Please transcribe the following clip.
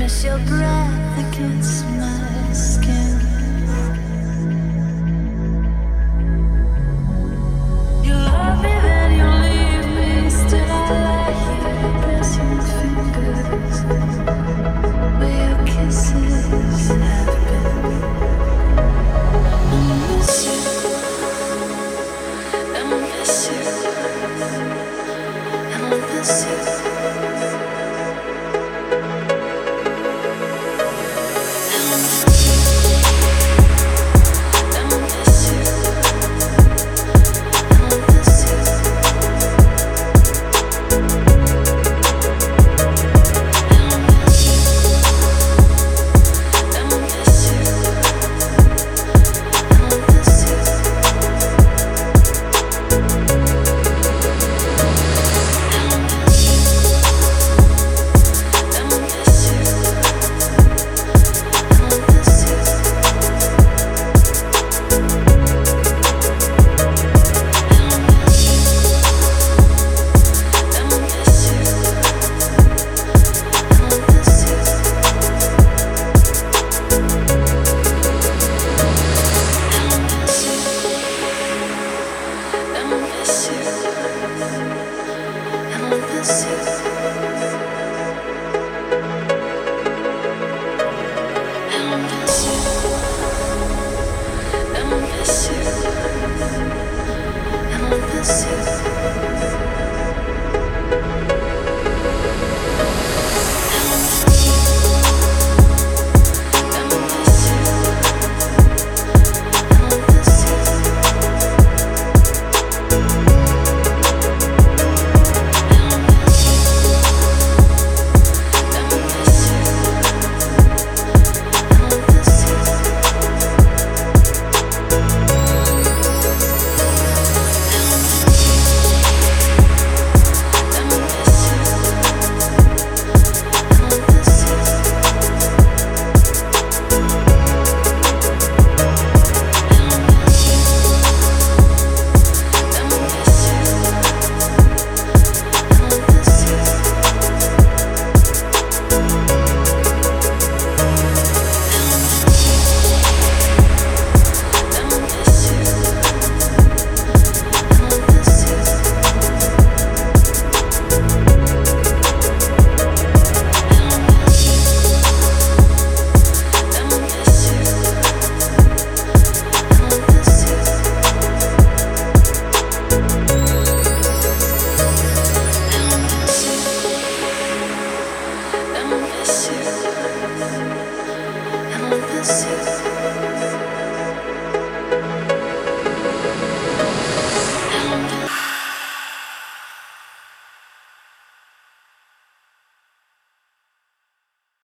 miss your breath against my skin. You love me, then you leave me. Still I lie here, pressing fingers where your kisses have been. I miss you, I miss you, I miss you. I miss you.